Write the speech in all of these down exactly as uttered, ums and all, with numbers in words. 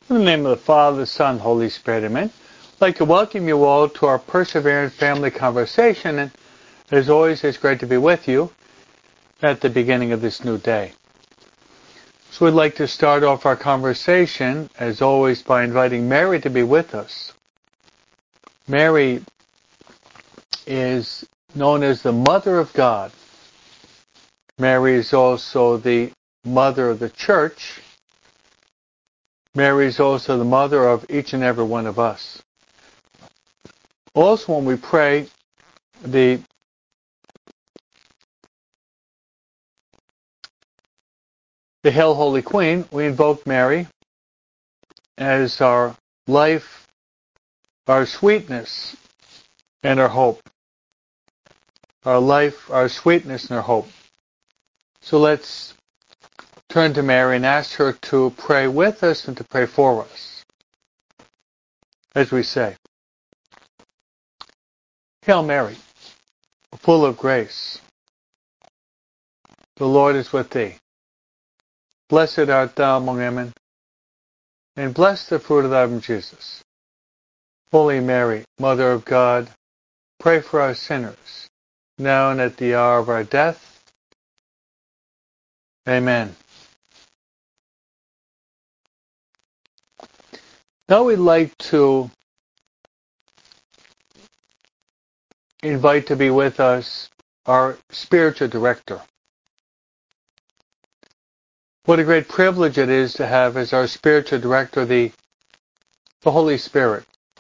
In the name of the Father, the Son, Holy Spirit, amen. I'd like to welcome you all to our Perseverance Family Conversation, and as always, it's great to be with you at the beginning of this new day. So we'd like to start off our conversation, as always, by inviting Mary to be with us. Mary is known as the Mother of God. Mary is also the Mother of the Church. Mary is also the mother of each and every one of us. Also, when we pray the the Hail Holy Queen, we invoke Mary as our life, our sweetness, and our hope. Our life, our sweetness, and our hope. So let's turn to Mary and ask her to pray with us and to pray for us. As we say, Hail Mary, full of grace, the Lord is with thee. Blessed art thou among women, and blessed the fruit of thy womb, Jesus. Holy Mary, Mother of God, pray for us sinners, now and at the hour of our death. Amen. Now we'd like to invite to be with us our spiritual director. What a great privilege it is to have as our spiritual director the, the Holy Spirit.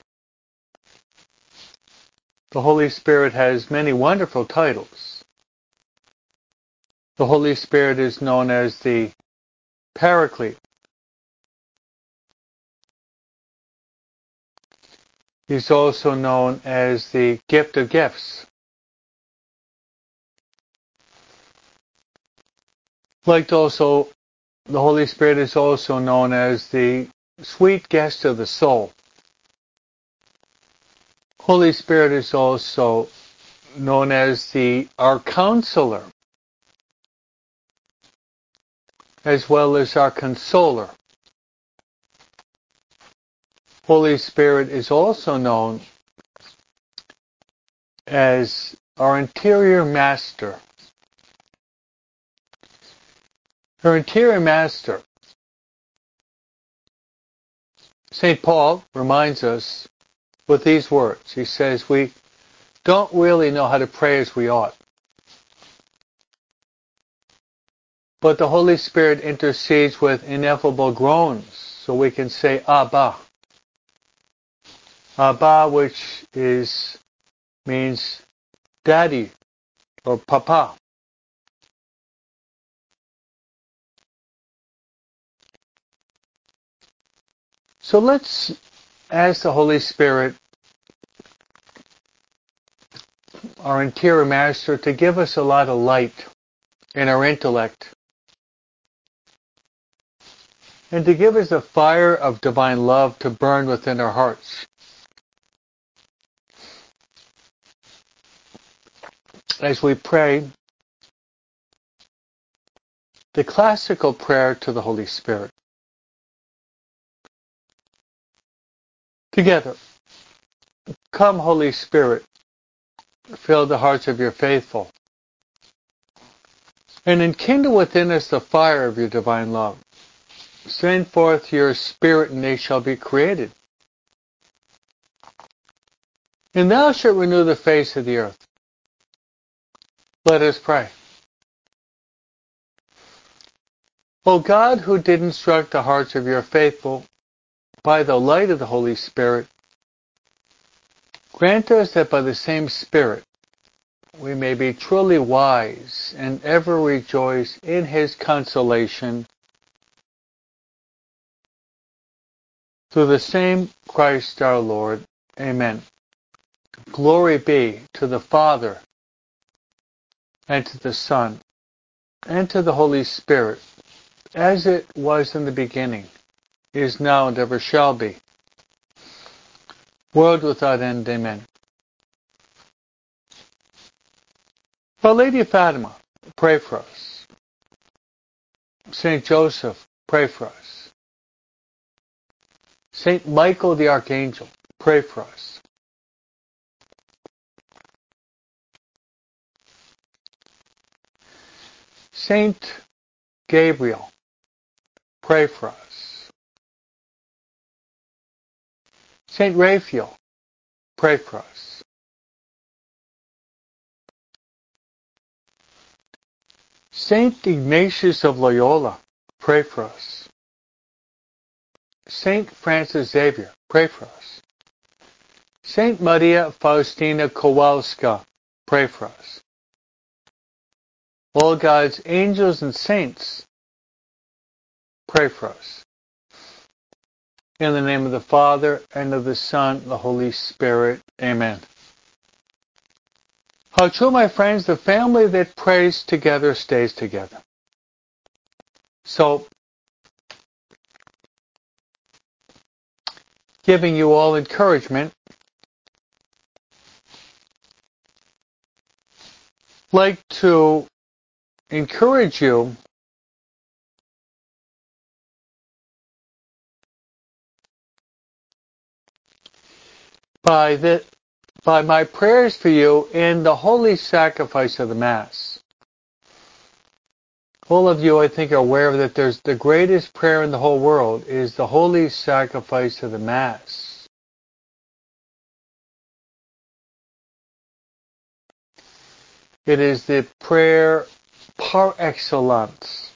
The Holy Spirit has many wonderful titles. The Holy Spirit is known as the Paraclete. He's also known as the Gift of Gifts. Like also, the Holy Spirit is also known as the Sweet Guest of the Soul. Holy Spirit is also known as the our Counselor, as well as our Consoler. Holy Spirit is also known as our Interior Master. Our Interior Master, Saint Paul reminds us with these words. He says, we don't really know how to pray as we ought. But the Holy Spirit intercedes with ineffable groans, so we can say, Abba. Abba, which is means daddy or papa. So let's ask the Holy Spirit, our interior master, to give us a lot of light in our intellect and to give us a fire of divine love to burn within our hearts. As we pray the classical prayer to the Holy Spirit. Together, come Holy Spirit, fill the hearts of your faithful, and enkindle within us the fire of your divine love. Send forth your Spirit, and they shall be created. And thou shalt renew the face of the earth. Let us pray. O God, who did instruct the hearts of your faithful by the light of the Holy Spirit, grant us that by the same Spirit we may be truly wise and ever rejoice in his consolation. Through the same Christ our Lord. Amen. Glory be to the Father, and to the Son, and to the Holy Spirit, as it was in the beginning, is now, and ever shall be, world without end. Amen. Our Lady of Fatima, pray for us. Saint Joseph, pray for us. Saint Michael the Archangel, pray for us. Saint Gabriel, pray for us. Saint Raphael, pray for us. Saint Ignatius of Loyola, pray for us. Saint Francis Xavier, pray for us. Saint Maria Faustina Kowalska, pray for us. All God's angels and saints, pray for us. In the name of the Father, and of the Son, and the Holy Spirit. Amen. How true, my friends, the family that prays together stays together. So, giving you all encouragement, like to encourage you by the by my prayers for you in the holy sacrifice of the Mass. All of you, I think, are aware that there's the greatest prayer in the whole world is the holy sacrifice of the Mass. It is the prayer par excellence.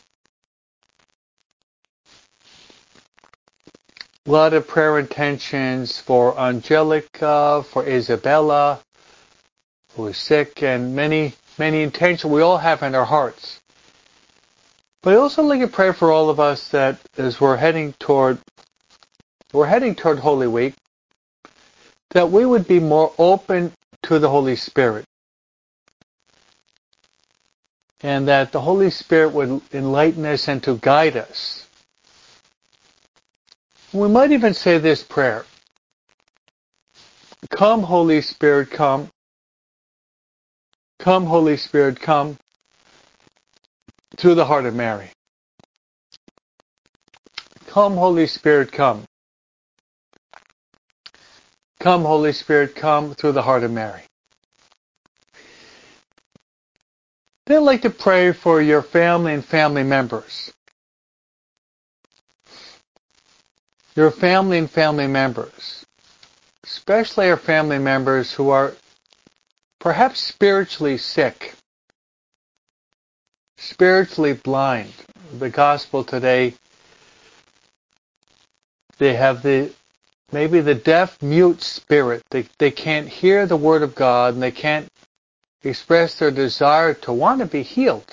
A lot of prayer intentions for Angelica, for Isabella, who is sick, and many, many intentions we all have in our hearts. But I also like to pray for all of us that as we're heading toward, we're heading toward Holy Week, that we would be more open to the Holy Spirit. And that the Holy Spirit would enlighten us and to guide us. We might even say this prayer. Come, Holy Spirit, come. Come, Holy Spirit, come. Through the heart of Mary. Come, Holy Spirit, come. Come, Holy Spirit, come through the heart of Mary. Then I'd like to pray for your family and family members. Your family and family members. Especially our family members who are perhaps spiritually sick. Spiritually blind. The gospel today, they have the maybe the deaf mute spirit. They they can't hear the word of God and they can't express their desire to want to be healed.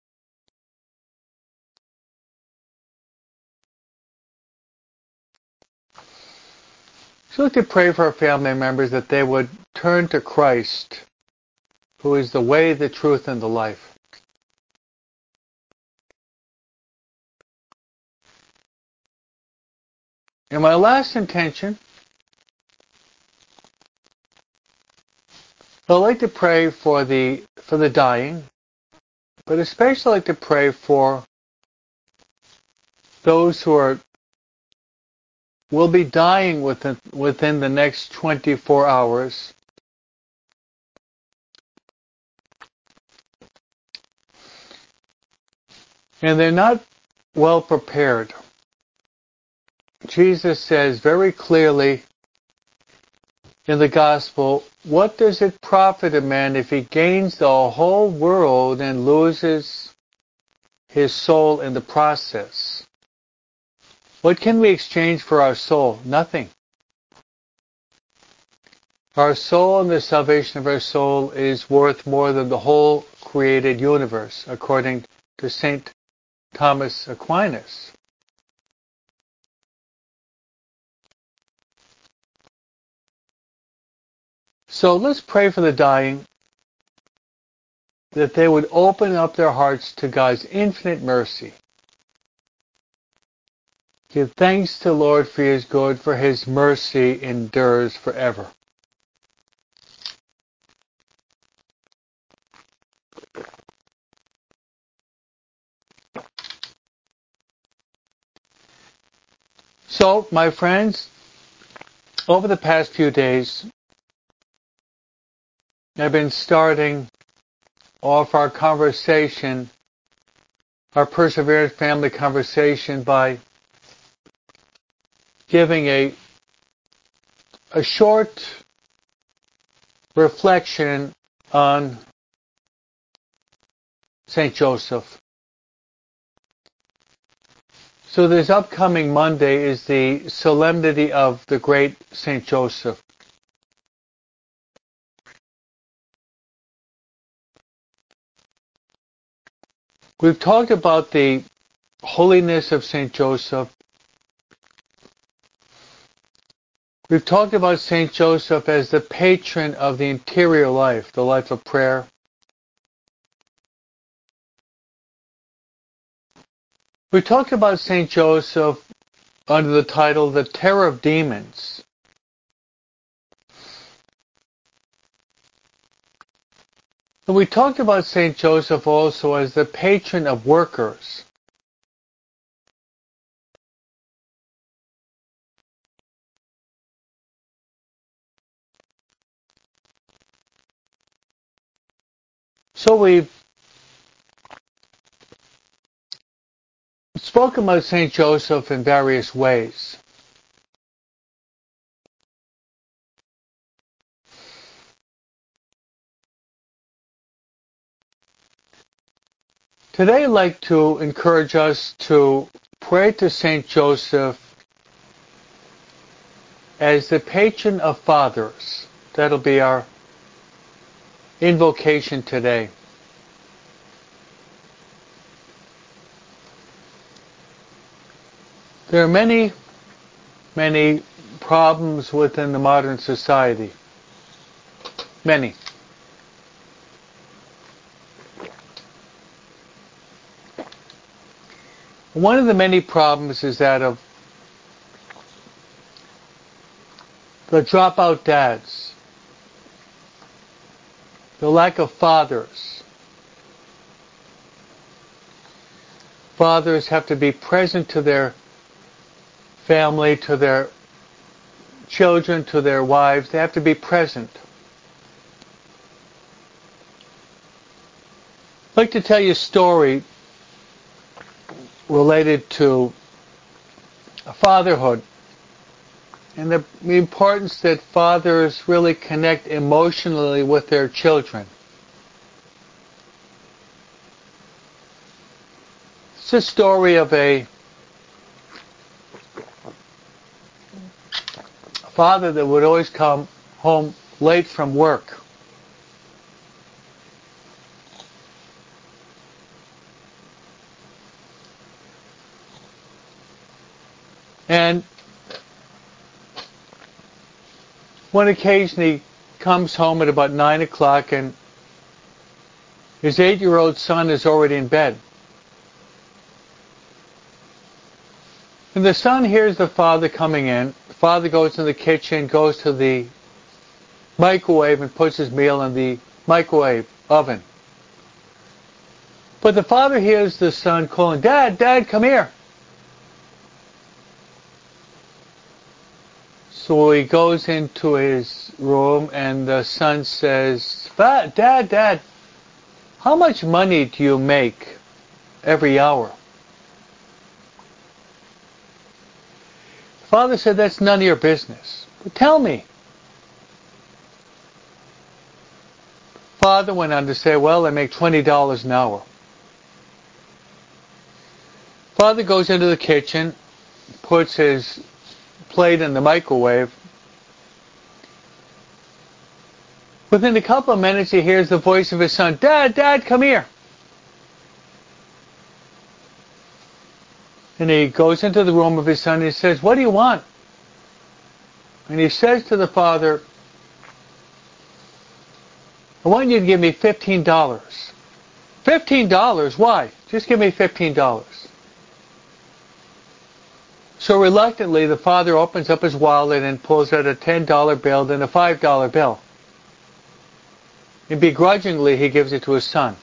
So we could pray for our family members that they would turn to Christ, who is the way, the truth, and the life. And my last intention, I'd like to pray for the for the dying, but especially like to pray for those who are will be dying within within the next twenty-four hours. And they're not well prepared. Jesus says very clearly in the gospel, what does it profit a man if he gains the whole world and loses his soul in the process? What can we exchange for our soul? Nothing. Our soul and the salvation of our soul is worth more than the whole created universe, according to Saint Thomas Aquinas. So let's pray for the dying, that they would open up their hearts to God's infinite mercy. Give thanks to the Lord for His good, for His mercy endures forever. So, my friends, Over the past few days, I've been starting off our conversation, our Perseverance family conversation, by giving a a short reflection on Saint Joseph. So this upcoming Monday is the solemnity of the great Saint Joseph. We've talked about the holiness of Saint Joseph. We've talked about Saint Joseph as the patron of the interior life, the life of prayer. We talked about Saint Joseph under the title, The Terror of Demons. And we talked about Saint Joseph also as the patron of workers. So we've spoken about Saint Joseph in various ways. Today I'd like to encourage us to pray to Saint Joseph as the patron of fathers. That'll be our invocation today. There are many, many problems within the modern society. Many. One of the many problems is that of the dropout dads, the lack of fathers. Fathers have to be present to their family, to their children, to their wives. They have to be present. I'd like to tell you a story related to fatherhood and the, the importance that fathers really connect emotionally with their children. It's a story of a father that would always come home late from work. And one occasion he comes home at about nine o'clock and his eight-year-old son is already in bed. And the son hears the father coming in. The father goes in the kitchen, goes to the microwave and puts his meal in the microwave oven. But the father hears the son calling, "Dad, Dad, come here." So he goes into his room and the son says, "Dad, Dad, how much money do you make every hour?" The father said, "That's none of your business. But tell me." Father went on to say, "Well, I make twenty dollars an hour." Father goes into the kitchen, puts his plate in the microwave. Within a couple of minutes, he hears the voice of his son, "Dad, Dad, come here." And he goes into the room of his son and he says, "What do you want?" And he says to the father, "I want you to give me fifteen dollars. fifteen dollars? Why? Just give me fifteen dollars. So reluctantly, the father opens up his wallet and pulls out a ten dollar bill, then a five dollar bill. And begrudgingly, he gives it to his son.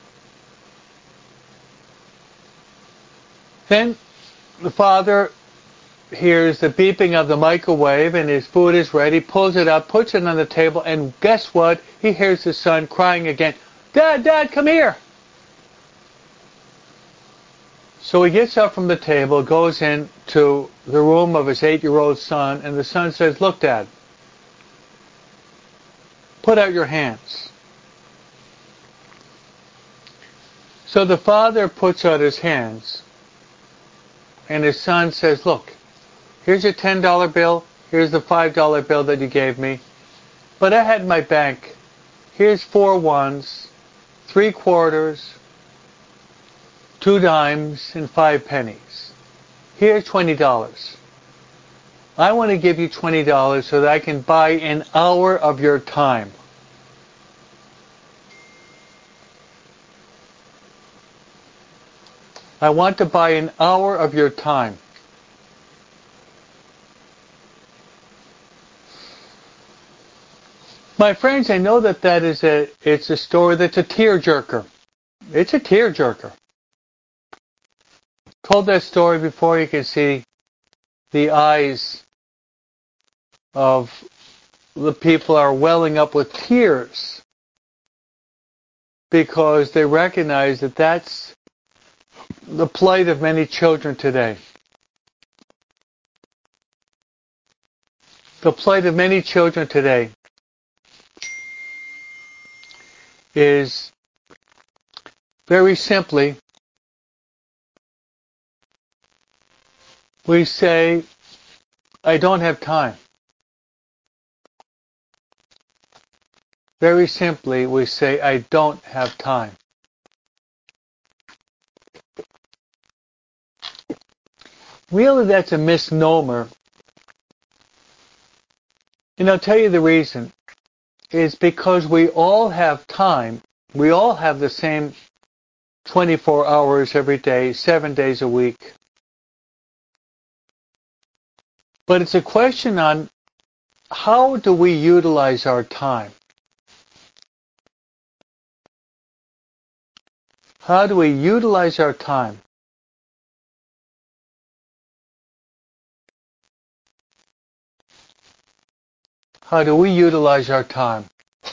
Then the father hears the beeping of the microwave and his food is ready, pulls it up, puts it on the table, and guess what? He hears his son crying again, "Dad, Dad, come here!" So he gets up from the table, goes into the room of his eight-year-old son, and the son says, "Look, Dad, put out your hands." So the father puts out his hands, and his son says, "Look, here's your ten dollar bill, here's the five dollar bill that you gave me, but I had in my bank, here's four ones, three quarters, two dimes, and five pennies. Here's twenty dollars. I want to give you twenty dollars so that I can buy an hour of your time." I want to buy an hour of your time. My friends, I know that that is a, it's a story that's a tearjerker. It's a tearjerker. Told that story before, you can see the eyes of the people are welling up with tears because they recognize that that's the plight of many children today. The plight of many children today is very simply, we say, "I don't have time." Very simply, we say, "I don't have time." Really, that's a misnomer. And I'll tell you the reason. It's because we all have time. We all have the same twenty-four hours every day, seven days a week. But it's a question on how do we utilize our time? How do we utilize our time? How do we utilize our time?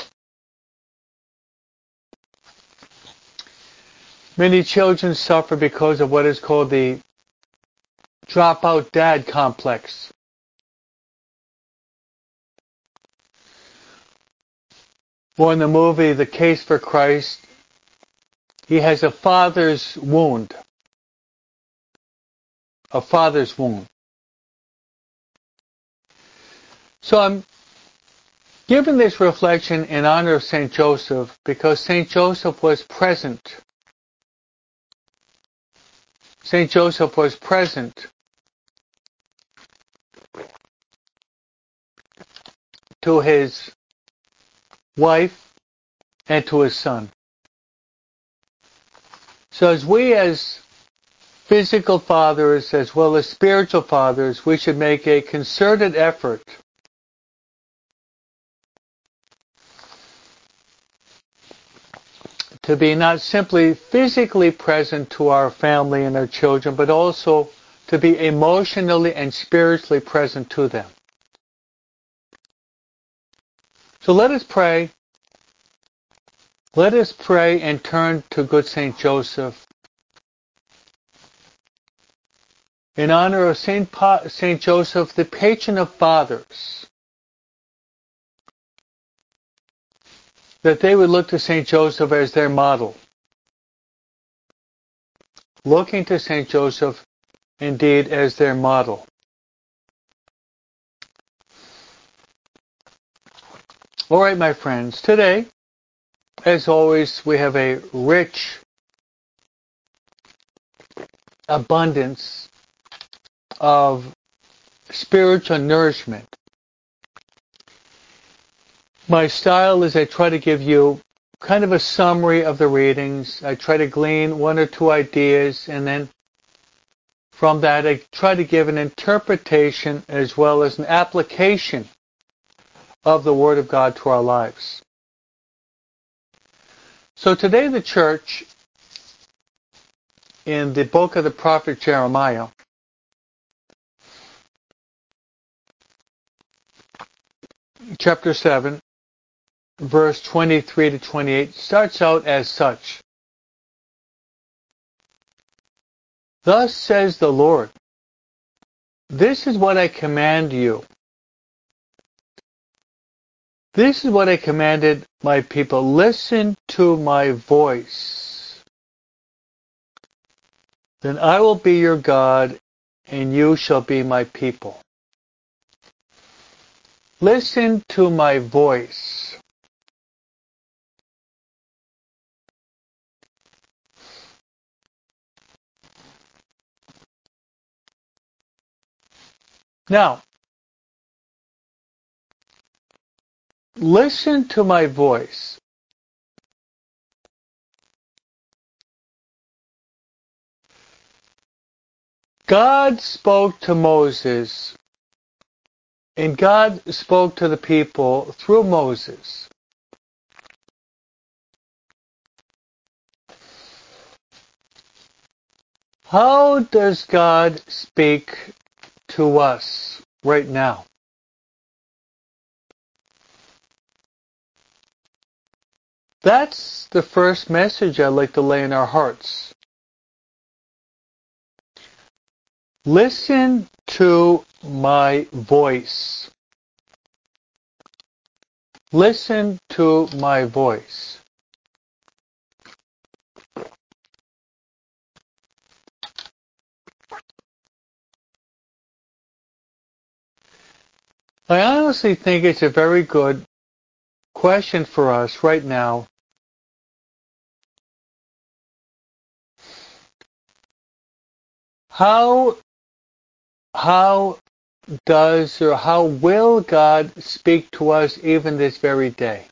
Many children suffer because of what is called the dropout dad complex. Or in the movie The Case for Christ, he has a father's wound. A father's wound. So I'm giving this reflection in honor of Saint Joseph because Saint Joseph was present. Saint Joseph was present to his wife and to his son. So as we as physical fathers as well as spiritual fathers, we should make a concerted effort to be not simply physically present to our family and our children, but also to be emotionally and spiritually present to them. So let us pray. Let us pray and turn to good Saint Joseph. In honor of Saint Pa- Saint Joseph, the patron of fathers, that they would look to Saint Joseph as their model. Looking to Saint Joseph, indeed, as their model. All right, my friends, today, as always, we have a rich abundance of spiritual nourishment. My style is I try to give you kind of a summary of the readings. I try to glean one or two ideas, and then from that I try to give an interpretation as well as an application of the Word of God to our lives. So today the church, in the book of the prophet Jeremiah, chapter seven, verse twenty-three to twenty-eight, starts out as such. Thus says the Lord, this is what I command you. This is what I commanded my people. Listen to my voice. Then I will be your God, and you shall be my people. Listen to my voice. Now, listen to my voice. God spoke to Moses, and God spoke to the people through Moses. How does God speak to us right now? That's the first message I'd like to lay in our hearts. Listen to my voice. Listen to my voice. I honestly think it's a very good question for us right now. How, how does or how will God speak to us even this very day?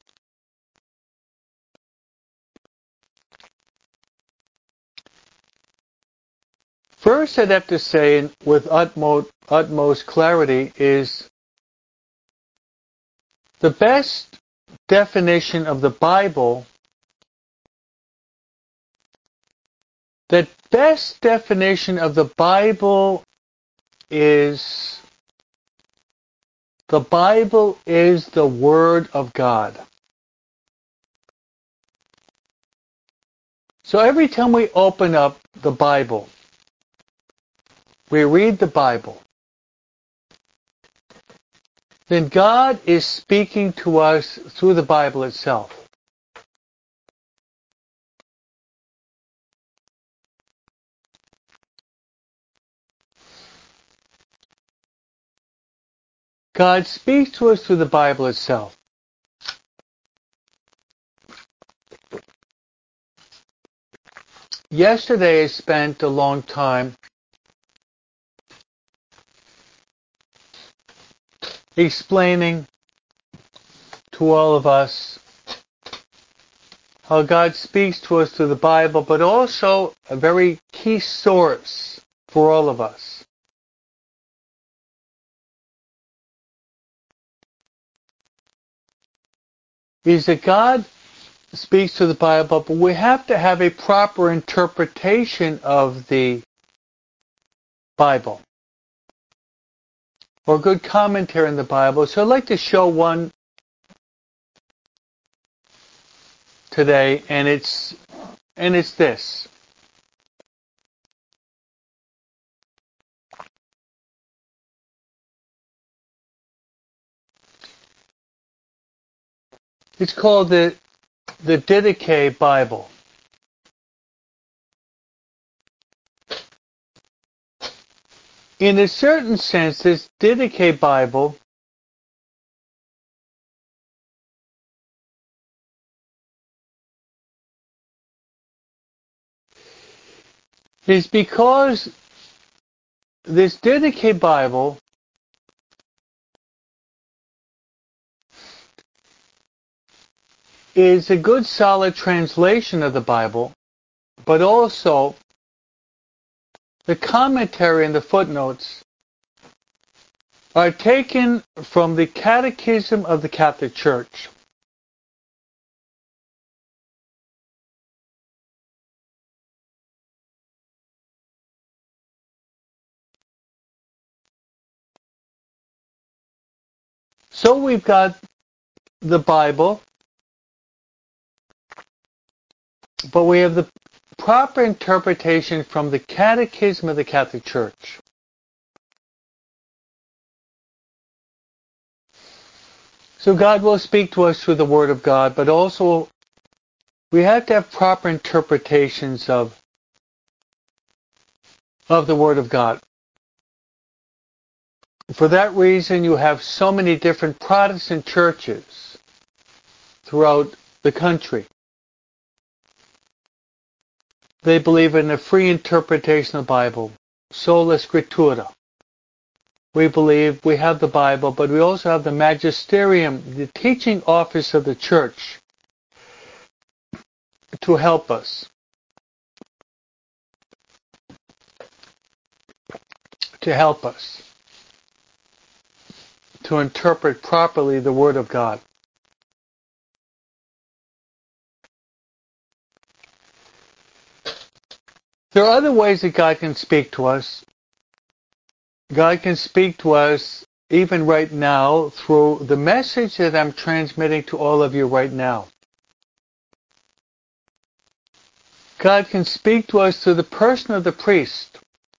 First, I'd have to say with utmost, utmost clarity is the best definition of the Bible, the best definition of the Bible is the Bible is the Word of God. So every time we open up the Bible, we read the Bible, then God is speaking to us through the Bible itself. God speaks to us through the Bible itself. Yesterday I spent a long time explaining to all of us how God speaks to us through the Bible, but also a very key source for all of us. Is that God speaks to the Bible, but we have to have a proper interpretation of the Bible, or good commentary on the Bible. So I'd like to show one today, and it's and it's this. It's called the the Didache Bible. In a certain sense, this Didache Bible is because this Didache Bible is a good solid translation of the Bible, but also the commentary and the footnotes are taken from the Catechism of the Catholic Church. So we've got the Bible, but we have the proper interpretation from the Catechism of the Catholic Church. So God will speak to us through the Word of God, but also we have to have proper interpretations of, of the Word of God. For that reason, you have so many different Protestant churches throughout the country. They believe in a free interpretation of the Bible, sola scriptura. We believe we have the Bible, but we also have the magisterium, the teaching office of the church, to help us. To help us. To interpret properly the Word of God. There are other ways that God can speak to us. God can speak to us even right now through the message that I'm transmitting to all of you right now. God can speak to us through the person of the priest.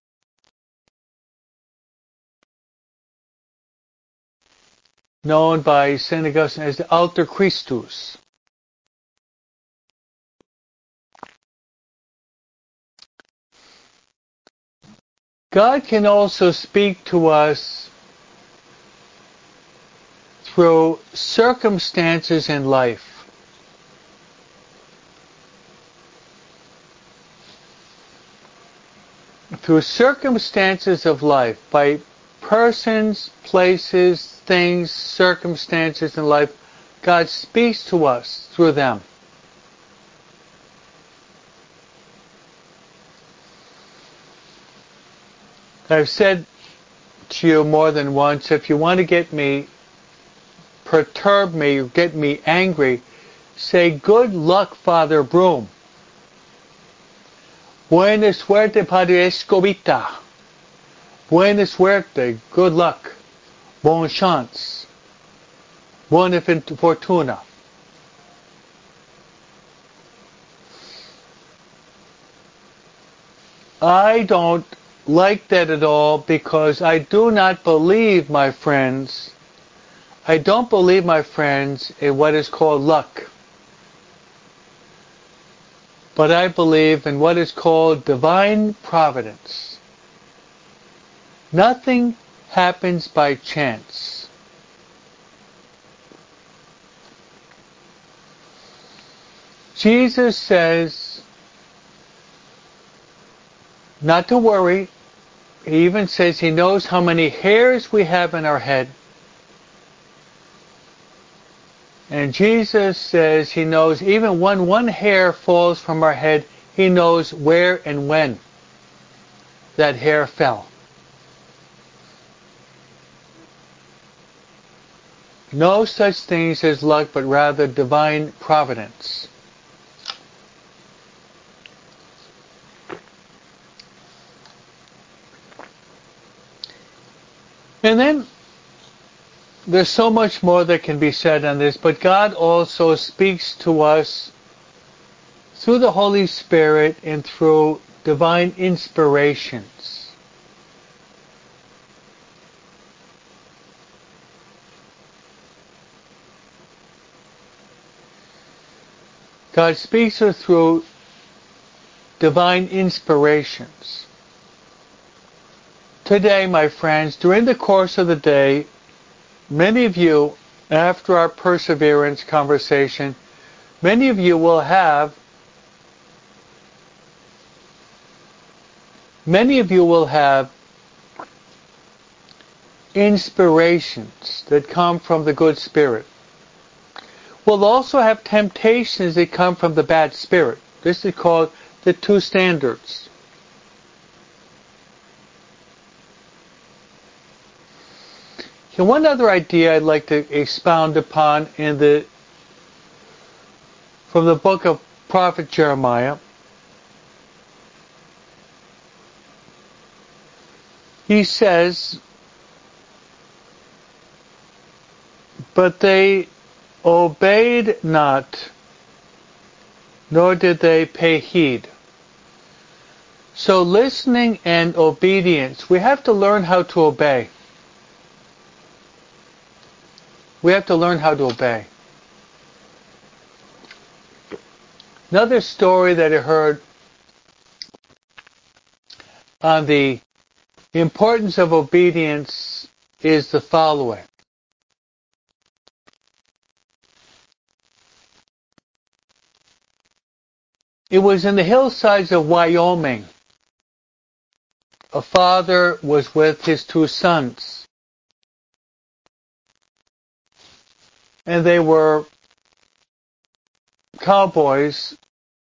Known by Saint Augustine as the Alter Christus. God can also speak to us through circumstances in life. Through circumstances of life, by persons, places, things, circumstances in life, God speaks to us through them. I've said to you more than once, if you want to get me, perturb me, or get me angry, say, good luck, Father Broom. Buena suerte, Padre Escobita. Buena suerte, good luck. Bon chance. Buona fortuna. I don't like that at all because I do not believe, my friends, I don't believe, my friends, in what is called luck. But I believe in what is called divine providence. Nothing happens by chance. Jesus says not to worry. He even says he knows how many hairs we have in our head. And Jesus says he knows even when one hair falls from our head, he knows where and when that hair fell. No such things as luck, but rather divine providence. And then there's so much more that can be said on this, but God also speaks to us through the Holy Spirit and through divine inspirations. God speaks to us through divine inspirations. Today, my friends, during the course of the day, many of you, after our perseverance conversation, many of you will have many of you will have inspirations that come from the good spirit. We'll also have temptations that come from the bad spirit. This is called the two standards. And one other idea I'd like to expound upon in the from the book of Prophet Jeremiah. He says But they obeyed not, nor did they pay heed. So listening and obedience, we have to learn how to obey. We have to learn how to obey. Another story that I heard on the importance of obedience is the following. It was in the hillsides of Wyoming. A father was with his two sons. And they were cowboys.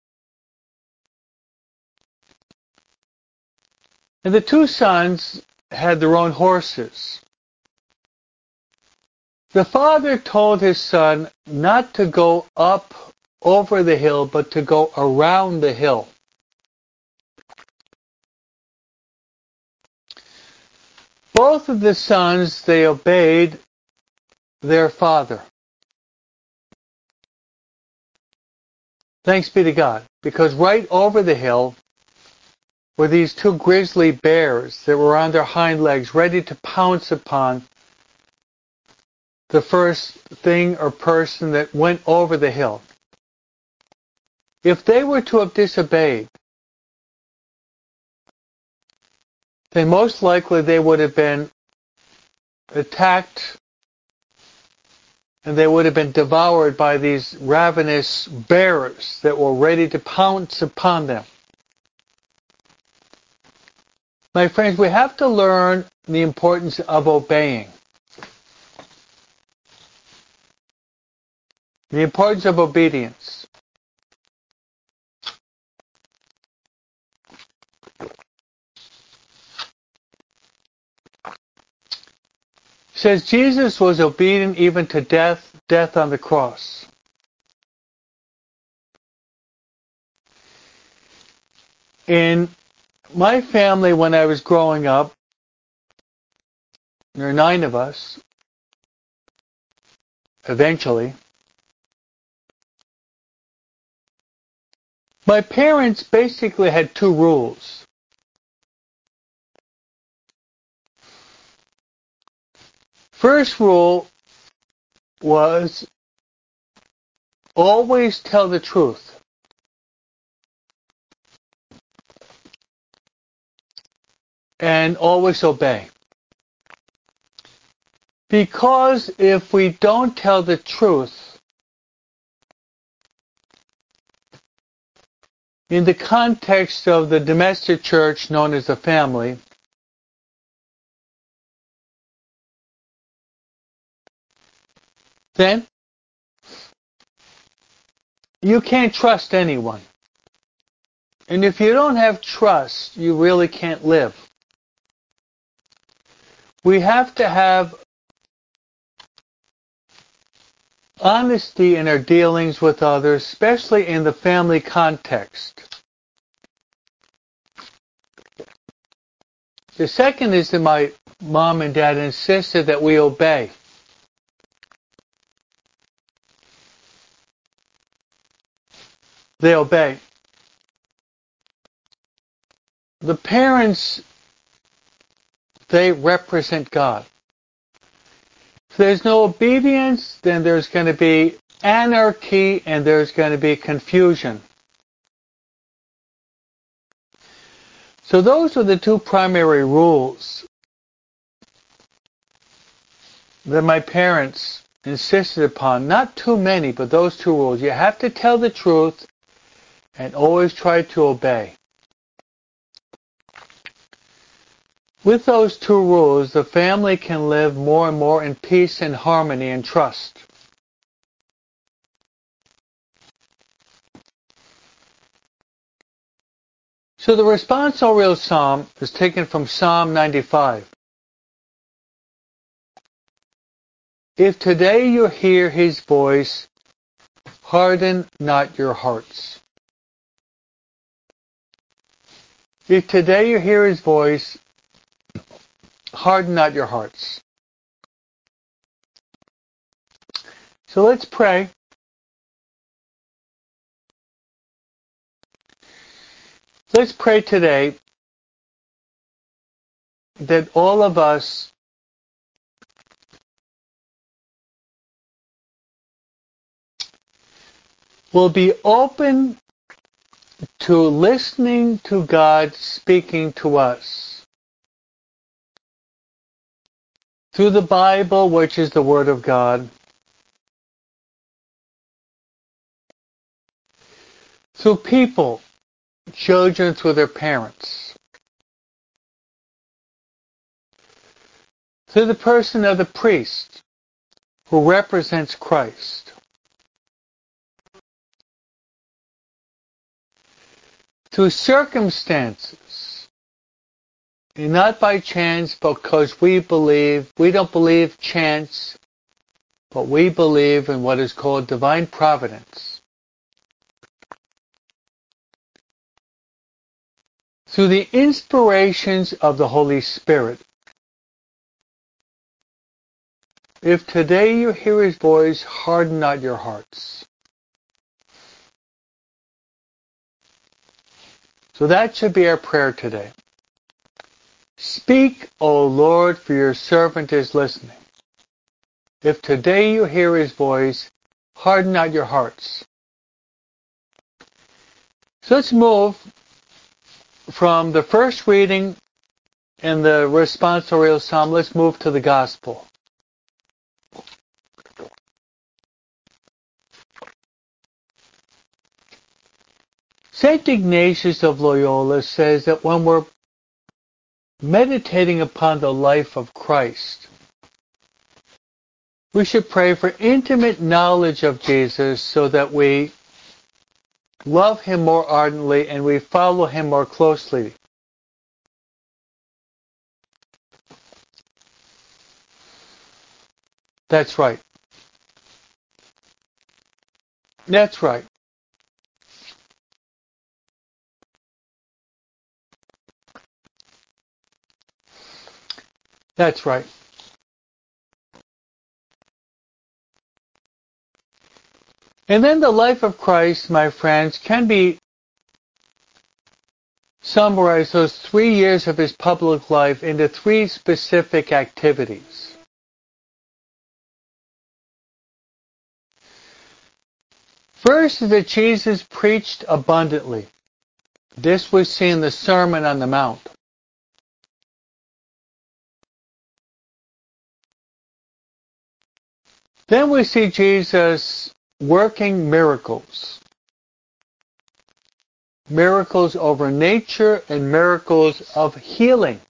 And the two sons had their own horses. The father told his son not to go up over the hill, but to go around the hill. Both of the sons, they obeyed their father. Thanks be to God. Because right over the hill were these two grizzly bears that were on their hind legs, ready to pounce upon the first thing or person that went over the hill. If they were to have disobeyed, then most likely they would have been attacked and they would have been devoured by these ravenous bears that were ready to pounce upon them. My friends, we have to learn the importance of obeying. The importance of obedience. It says Jesus was obedient even to death, death on the cross. In my family, when I was growing up, there are nine of us, eventually. My parents basically had two rules. First rule was always tell the truth. And always obey. Because if we don't tell the truth, in the context of the domestic church known as the family, then you can't trust anyone. And if you don't have trust, you really can't live. We have to have honesty in our dealings with others, especially in the family context. The second is that my mom and dad insisted that we obey. They obey. The parents, they represent God. If there's no obedience, then there's going to be anarchy and there's going to be confusion. So those are the two primary rules that my parents insisted upon. Not too many, but those two rules. You have to tell the truth and always try to obey. With those two rules, the family can live more and more in peace and harmony and trust. So the responsorial psalm is taken from Psalm ninety-five. If today you hear his voice, harden not your hearts. If today you hear his voice, harden not your hearts. So let's pray. Let's pray today that all of us will be open to listening to God speaking to us through the Bible, which is the Word of God, through people, children through their parents, through the person of the priest who represents Christ, through circumstances, and not by chance, because we believe, we don't believe chance, but we believe in what is called divine providence. Through the inspirations of the Holy Spirit. If today you hear His voice, harden not your hearts. So that should be our prayer today. Speak, O Lord, for your servant is listening. If today you hear His voice, harden not your hearts. So let's move from the first reading in the responsorial psalm, let's move to the gospel. Saint Ignatius of Loyola says that when we're meditating upon the life of Christ, we should pray for intimate knowledge of Jesus so that we love Him more ardently and we follow Him more closely. That's right. That's right. That's right. And then the life of Christ, my friends, can be summarized, those three years of His public life, into three specific activities. First is that Jesus preached abundantly. This we see in the Sermon on the Mount. Then we see Jesus working miracles. Miracles over nature and miracles of healing.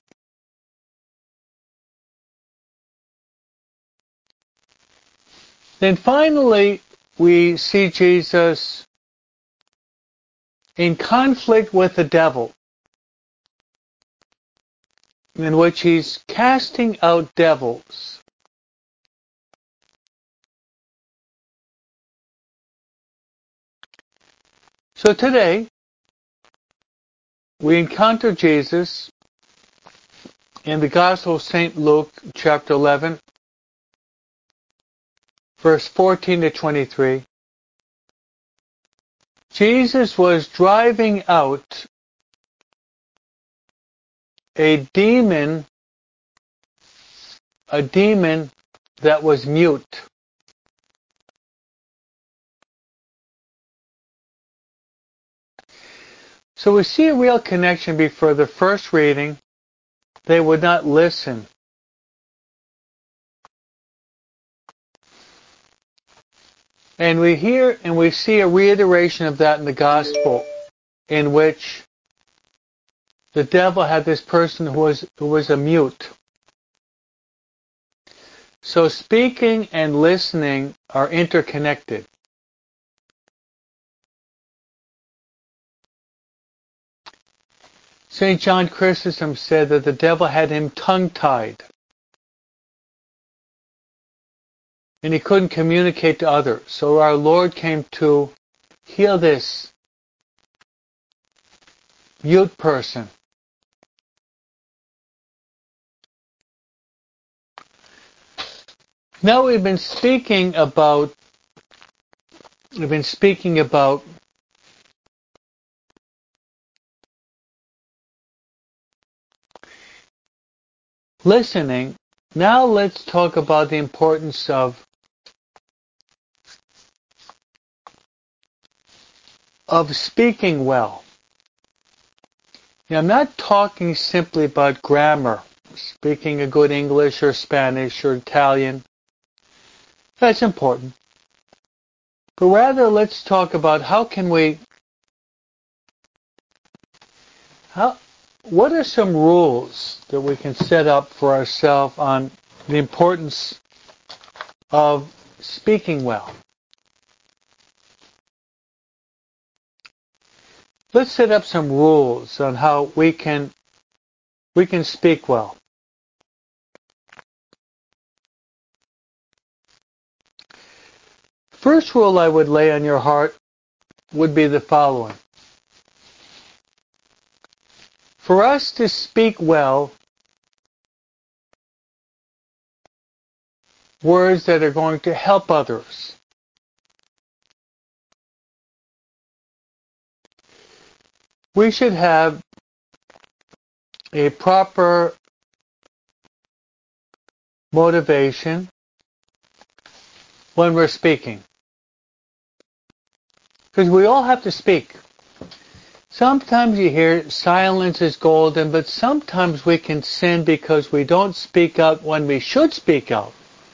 Then finally, we see Jesus in conflict with the devil, in which He's casting out devils. So today, we encounter Jesus in the Gospel of Saint Luke, chapter eleven, verse fourteen to twenty-three. Jesus was driving out a demon, a demon that was mute. So we see a real connection before the first reading. They would not listen. And we hear and we see a reiteration of that in the gospel, in which the devil had this person who was who was a mute. So speaking and listening are interconnected. Saint John Chrysostom said that the devil had him tongue-tied, and he couldn't communicate to others. So our Lord came to heal this mute person. Now we've been speaking about we've been speaking about listening. Now let's talk about the importance of of speaking well. Now, I'm not talking simply about grammar, speaking a good English or Spanish or Italian. That's important. But rather, let's talk about how can we, how, what are some rules that we can set up for ourselves on the importance of speaking well? Let's set up some rules on how we can we can speak well. First rule I would lay on your heart would be the following. For us to speak well, words that are going to help others, we should have a proper motivation when we're speaking. Because we all have to speak. Sometimes you hear silence is golden, but sometimes we can sin because we don't speak out when we should speak out.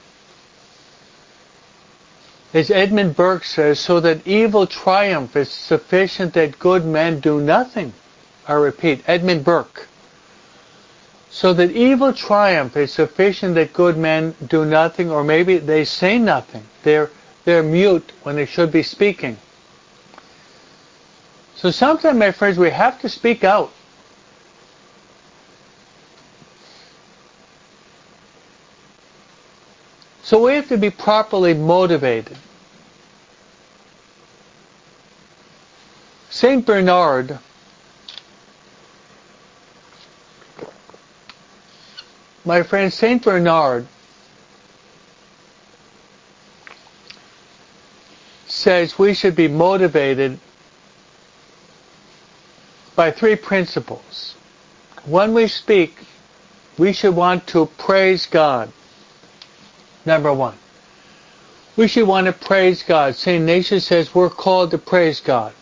As Edmund Burke says, so that evil triumph is sufficient that good men do nothing. I repeat, Edmund Burke. So that evil triumph is sufficient that good men do nothing, or maybe they say nothing. They're, they're mute when they should be speaking. So sometimes, my friends, we have to speak out. So we have to be properly motivated. Saint Bernard My friend, Saint Bernard says we should be motivated by three principles. When we speak, we should want to praise God. Number one. We should want to praise God. Saint Ignatius says we're called to praise God.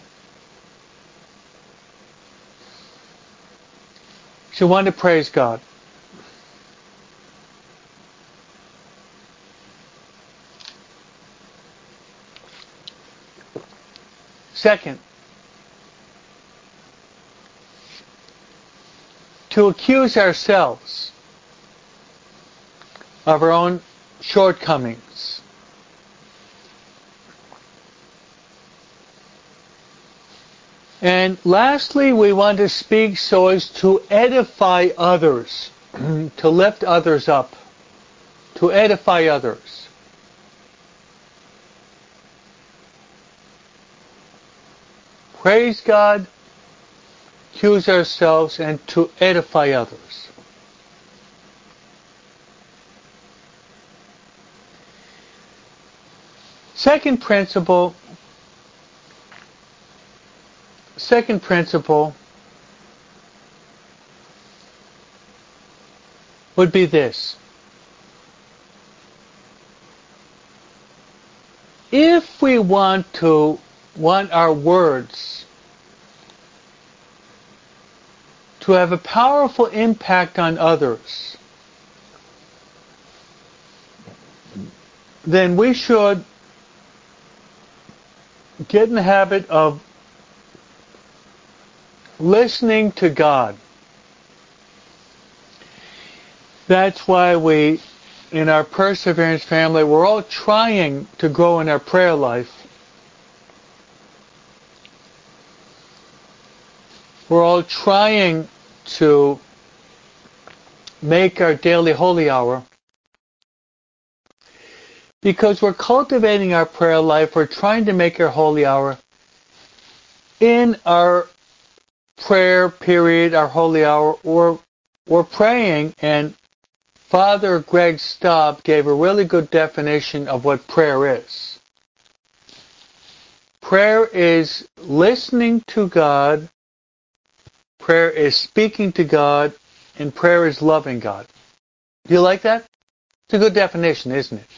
We should want to praise God. Second, to accuse ourselves of our own shortcomings. And lastly, we want to speak so as to edify others, to lift others up, to edify others. Praise God, accuse ourselves, and to edify others. Second principle, second principle would be this. If we want to want our words to have a powerful impact on others, then we should get in the habit of listening to God. That's why we, in our Perseverance family, we're all trying to grow in our prayer life. We're all trying to make our daily holy hour because we're cultivating our prayer life. We're trying to make our holy hour in our prayer period, our holy hour, or we're praying, and Father Greg Staub gave a really good definition of what prayer is. prayer is listening to God, prayer is speaking to God, and prayer is loving God. Do you like that? It's a good definition, isn't it?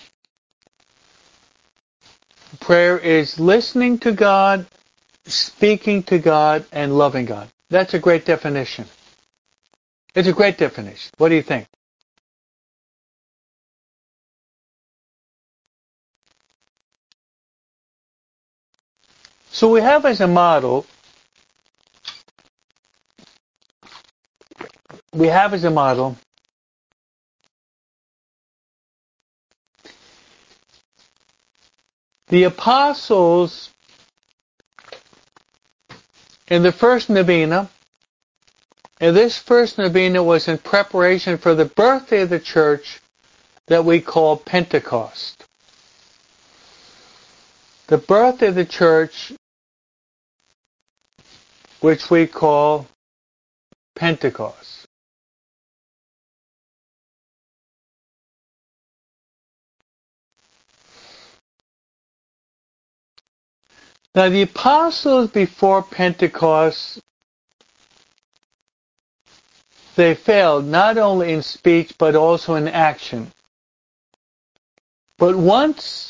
Prayer is listening to God, speaking to God, and loving God. That's a great definition. It's a great definition. What do you think? So we have as a model, we have as a model the apostles in the first novena, and this first novena was in preparation for the birthday of the church that we call Pentecost. The birthday of the church, which we call Pentecost. Now the apostles before Pentecost, they failed not only in speech but also in action. But once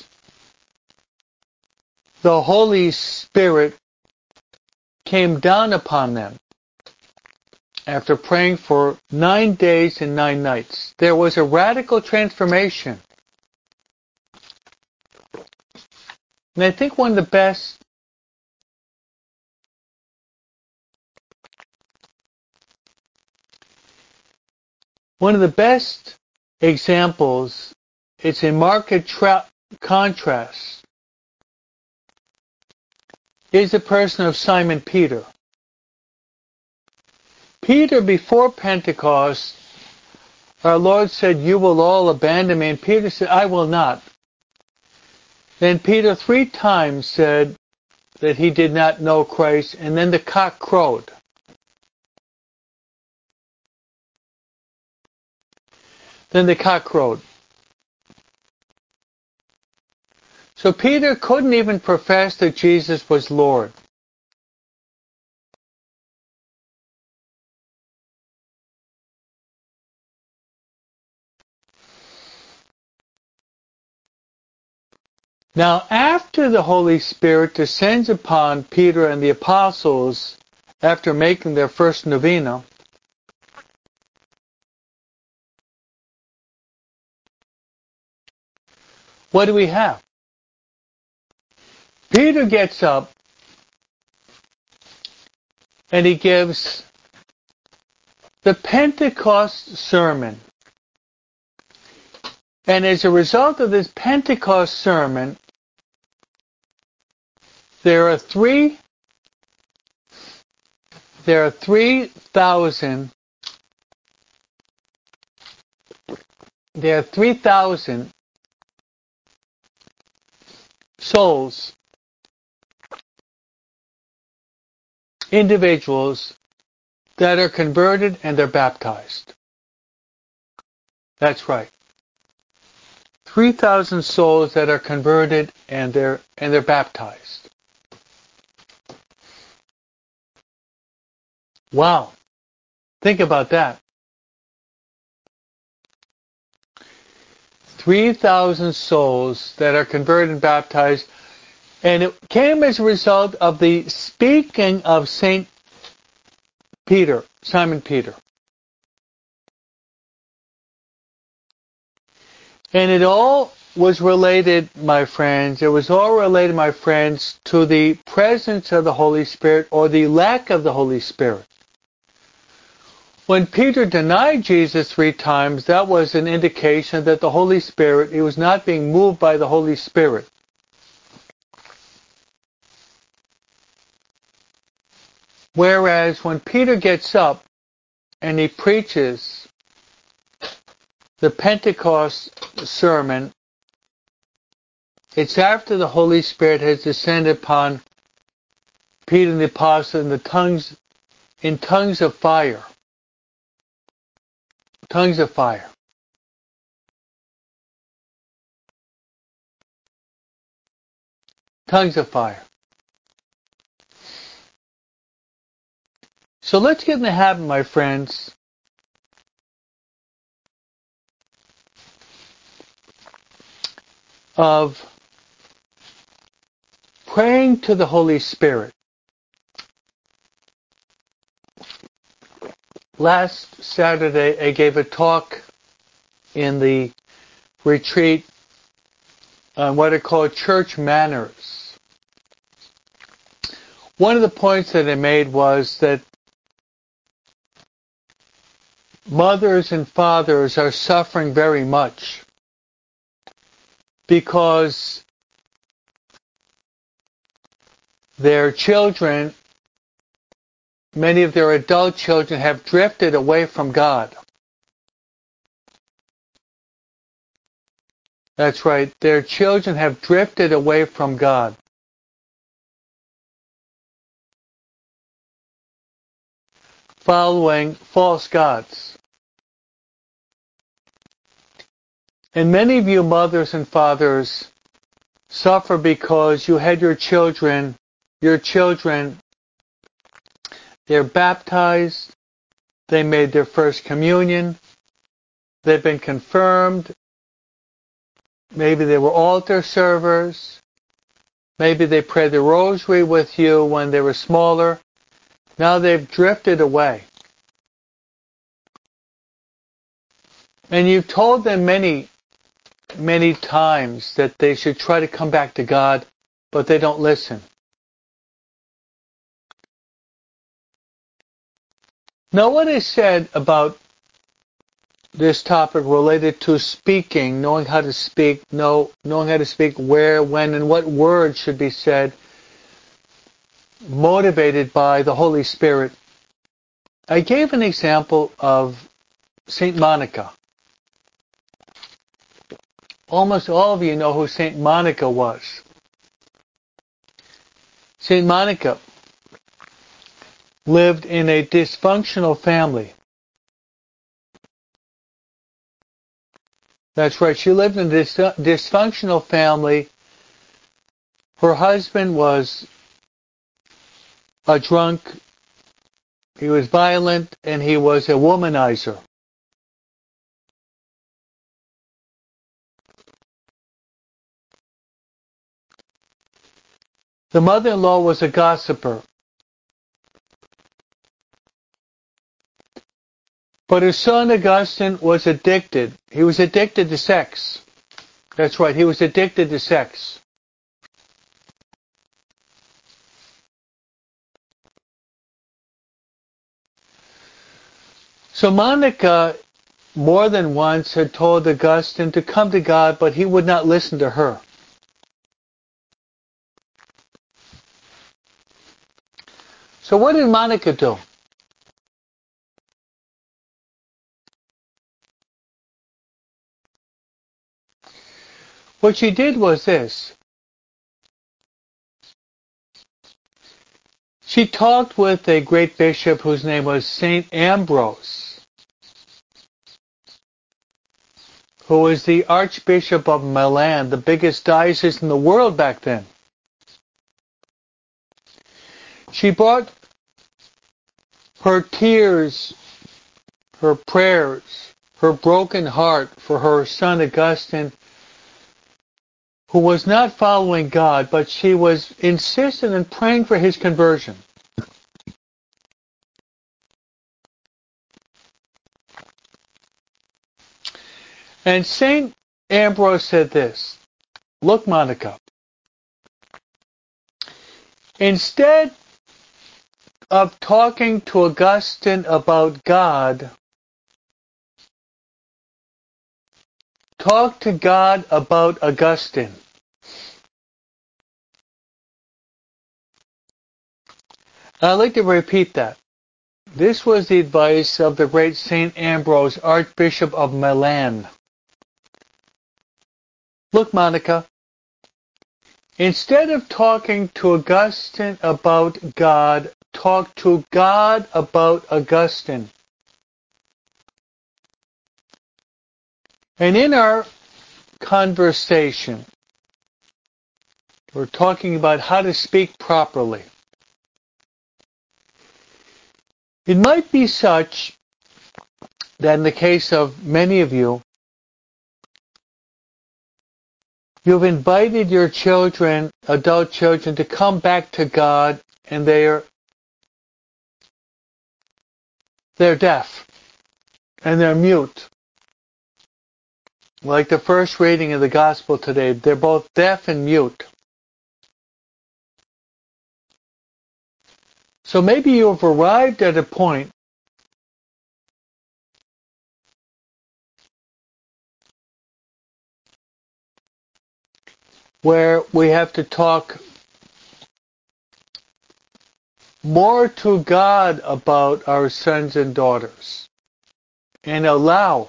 the Holy Spirit came down upon them, after praying for nine days and nine nights, there was a radical transformation. And I think one of the best one of the best examples, it's a marked tra- contrast, is the person of Simon Peter. Peter, before Pentecost, our Lord said, "You will all abandon me." And Peter said, "I will not." Then Peter three times said that he did not know Christ, and then the cock crowed. Then the cock crowed. So Peter couldn't even profess that Jesus was Lord. Now, after the Holy Spirit descends upon Peter and the apostles, after making their first novena, what do we have? Peter gets up and he gives the Pentecost sermon. And as a result of this Pentecost sermon, there are three there are three thousand there are three thousand souls, individuals that are converted and they're baptized. That's right. three thousand souls that are converted and they're and they're baptized. Wow. Think about that. three thousand souls that are converted and baptized, and it came as a result of the speaking of Saint Peter, Simon Peter. And it all was related, my friends, it was all related, my friends, to the presence of the Holy Spirit or the lack of the Holy Spirit. When Peter denied Jesus three times, that was an indication that the Holy Spirit, he was not being moved by the Holy Spirit. Whereas when Peter gets up and he preaches the Pentecost sermon, it's after the Holy Spirit has descended upon Peter and the apostle in the tongues, in tongues of fire. Tongues of fire. Tongues of fire. So let's get in the habit, my friends, of praying to the Holy Spirit. Last Saturday, I gave a talk in the retreat on what are called church manners. One of the points that I made was that mothers and fathers are suffering very much because their children, many of their adult children, have drifted away from God. That's right, their children have drifted away from God. Following false gods. And many of you mothers and fathers suffer because you had your children, your children, they're baptized, they made their first communion, they've been confirmed, maybe they were altar servers, maybe they prayed the rosary with you when they were smaller. Now they've drifted away. And you've told them many, many times that they should try to come back to God, but they don't listen. Now what is said about this topic related to speaking, knowing how to speak, know, knowing how to speak where, when, and what words should be said, motivated by the Holy Spirit. I gave an example of Saint Monica. Almost all of you know who Saint Monica was. Saint Monica lived in a dysfunctional family. That's right, she lived in a dis- dysfunctional family. Her husband was a drunk, he was violent, and he was a womanizer. The mother-in-law was a gossiper. But his son Augustine was addicted. He was addicted to sex. That's right, he was addicted to sex. So Monica more than once had told Augustine to come to God, but he would not listen to her. So what did Monica do? What she did was this. She talked with a great bishop whose name was Saint Ambrose, who was the Archbishop of Milan, the biggest diocese in the world back then. She brought her tears, her prayers, her broken heart for her son Augustine, who was not following God, but she was insistent in praying for his conversion. And Saint Ambrose said this, look, Monica, instead of talking to Augustine about God, talk to God about Augustine. I'd like to repeat that. This was the advice of the great Saint Ambrose, Archbishop of Milan. Look, Monica, instead of talking to Augustine about God, talk to God about Augustine. And in our conversation, we're talking about how to speak properly. It might be such that in the case of many of you, you've invited your children, adult children, to come back to God, and they're they're deaf and they're mute. Like the first reading of the gospel today, they're both deaf and mute. So maybe you have arrived at a point where we have to talk more to God about our sons and daughters and allow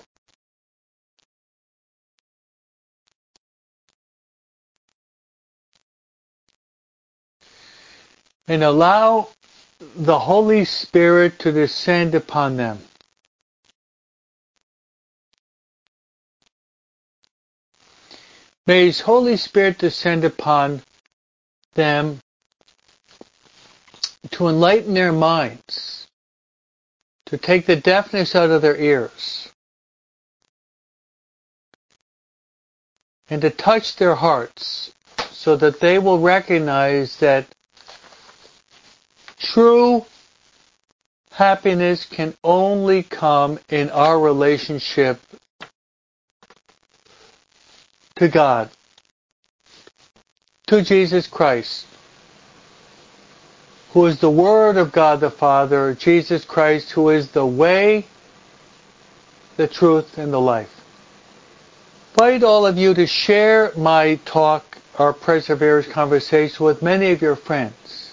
and allow the Holy Spirit to descend upon them. May His Holy Spirit descend upon them to enlighten their minds, to take the deafness out of their ears, and to touch their hearts so that they will recognize that true happiness can only come in our relationship to God, to Jesus Christ, who is the Word of God the Father, Jesus Christ, who is the way, the truth, and the life. I invite all of you to share my talk, our Perseverance conversation, with many of your friends.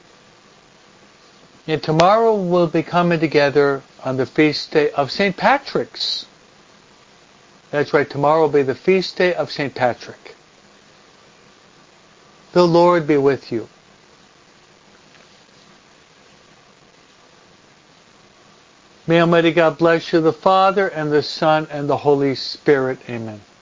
And tomorrow we'll be coming together on the feast day of Saint Patrick's. That's right, tomorrow will be the feast day of Saint Patrick. The Lord be with you. May Almighty God bless you, the Father, and the Son, and the Holy Spirit. Amen.